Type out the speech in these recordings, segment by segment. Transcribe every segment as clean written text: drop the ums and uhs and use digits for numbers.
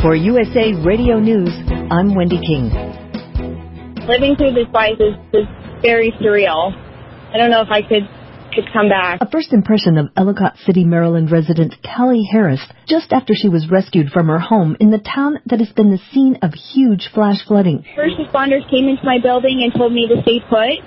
For USA Radio News, I'm Wendy King. Living through this life is very surreal. I don't know if I could come back. A first impression of Ellicott City, Maryland resident Callie Harris just after she was rescued from her home in the town that has been the scene of huge flash flooding. First responders came into my building and told me to stay put.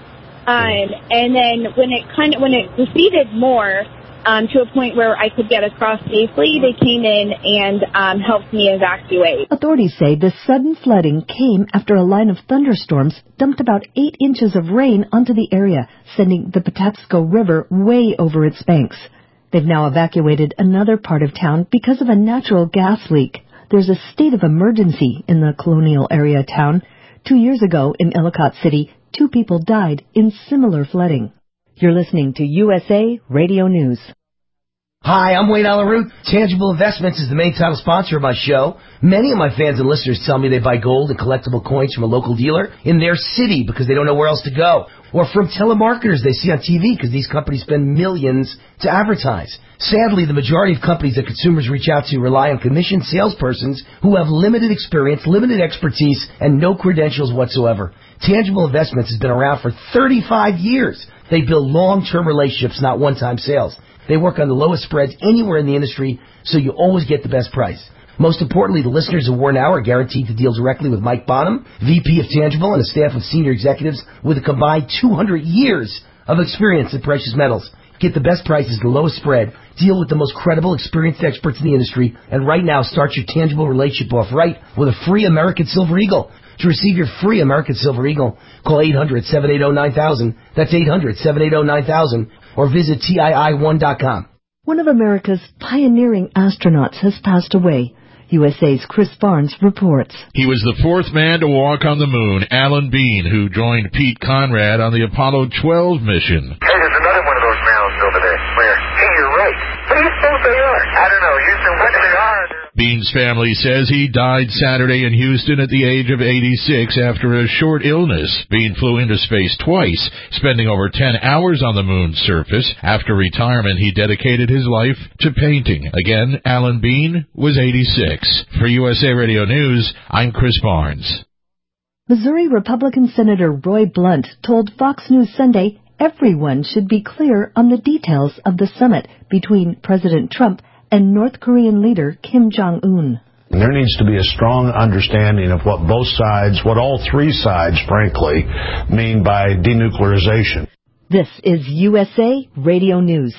And then when it receded more to a point where I could get across safely, they came in and helped me evacuate. Authorities say the sudden flooding came after a line of thunderstorms dumped about 8 inches of rain onto the area, sending the Patapsco River way over its banks. They've now evacuated another part of town because of a natural gas leak. There's a state of emergency in the colonial area town. 2 years ago in Ellicott City, 2 people died in similar flooding. You're listening to USA Radio News. Hi, I'm Wayne Alaroot. Tangible Investments is the main title sponsor of my show. Many of my fans and listeners tell me they buy gold and collectible coins from a local dealer in their city because they don't know where else to go. Or from telemarketers they see on TV because these companies spend millions to advertise. Sadly, the majority of companies that consumers reach out to rely on commissioned salespersons who have limited experience, limited expertise, and no credentials whatsoever. Tangible Investments has been around for 35 years. They build long-term relationships, not one-time sales. They work on the lowest spreads anywhere in the industry, so you always get the best price. Most importantly, the listeners of War Now are guaranteed to deal directly with Mike Bonham, VP of Tangible, and a staff of senior executives with a combined 200 years of experience in precious metals. Get the best prices, the lowest spread, deal with the most credible, experienced experts in the industry, and right now start your Tangible relationship off right with a free American Silver Eagle. To receive your free American Silver Eagle, call 800-780-9000. That's 800-780-9000. Or visit TII1.com. One of America's pioneering astronauts has passed away. USA's Chris Barnes reports. He was the fourth man to walk on the moon, Alan Bean, who joined Pete Conrad on the Apollo 12 mission. Hey, there's another one of those mounds over there. Where? Hey, you're right. What do you think they are? I don't know. Houston, what they are? Bean's family says he died Saturday in Houston at the age of 86 after a short illness. Bean flew into space twice, spending over 10 hours on the moon's surface. After retirement, he dedicated his life to painting. Again, Alan Bean was 86. For USA Radio News, I'm Chris Barnes. Missouri Republican Senator Roy Blunt told Fox News Sunday everyone should be clear on the details of the summit between President Trump and North Korean leader Kim Jong-un. There needs to be a strong understanding of what both sides, what all three sides, frankly, mean by denuclearization. This is USA Radio News.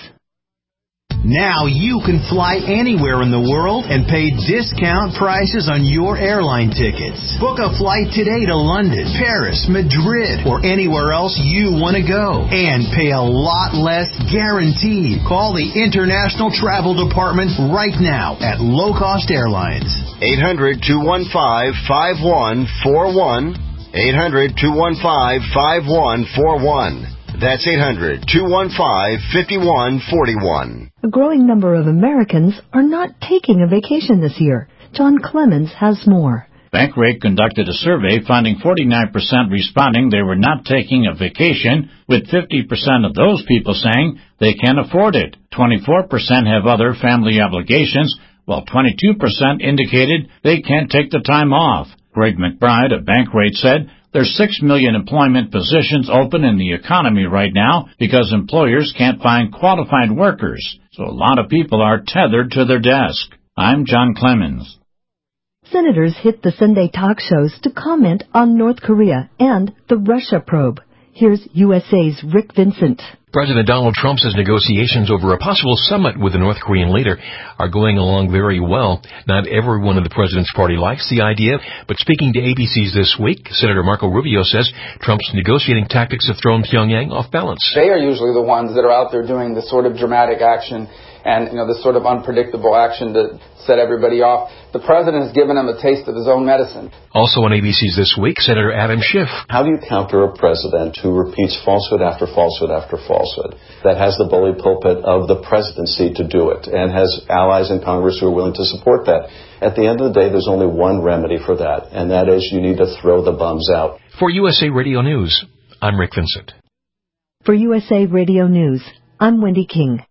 Now you can fly anywhere in the world and pay discount prices on your airline tickets. Book a flight today to London, Paris, Madrid, or anywhere else you want to go. And pay a lot less guaranteed. Call the International Travel Department right now at Low Cost Airlines. 800-215-5141. 800-215-5141. That's 800-215-5141. A growing number of Americans are not taking a vacation this year. John Clemens has more. Bankrate conducted a survey finding 49% responding they were not taking a vacation, with 50% of those people saying they can't afford it. 24% have other family obligations, while 22% indicated they can't take the time off. Greg McBride of Bankrate said there's 6 million employment positions open in the economy right now because employers can't find qualified workers. So a lot of people are tethered to their desk. I'm John Clemens. Senators hit the Sunday talk shows to comment on North Korea and the Russia probe. Here's USA's Rick Vincent. President Donald Trump says negotiations over a possible summit with the North Korean leader are going along very well. Not everyone in the president's party likes the idea, but speaking to ABC's This Week, Senator Marco Rubio says Trump's negotiating tactics have thrown Pyongyang off balance. They are usually the ones that are out there doing the sort of dramatic action and, this sort of unpredictable action to set everybody off. The president has given him a taste of his own medicine. Also on ABC's This Week, Senator Adam Schiff. How do you counter a president who repeats falsehood after falsehood after falsehood, that has the bully pulpit of the presidency to do it, and has allies in Congress who are willing to support that? At the end of the day, there's only one remedy for that, and that is you need to throw the bums out. For USA Radio News, I'm Rick Vincent. For USA Radio News, I'm Wendy King.